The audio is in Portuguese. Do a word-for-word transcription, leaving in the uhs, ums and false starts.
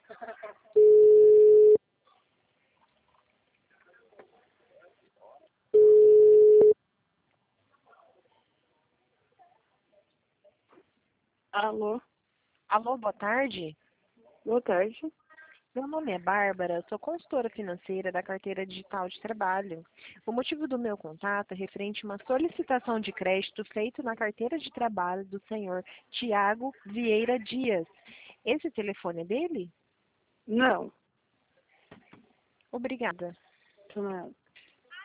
Alô, Alô, boa tarde. boa tarde. Meu nome é Bárbara, sou consultora financeira da carteira digital de trabalho. O motivo do meu contato é referente a uma solicitação de crédito feita na carteira de trabalho do senhor Tiago Vieira Dias. Esse telefone é dele? Não, Obrigada. não.